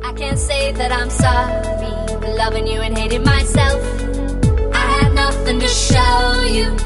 I can't say that I'm sorry for loving you and hating myself. I had nothing to show you,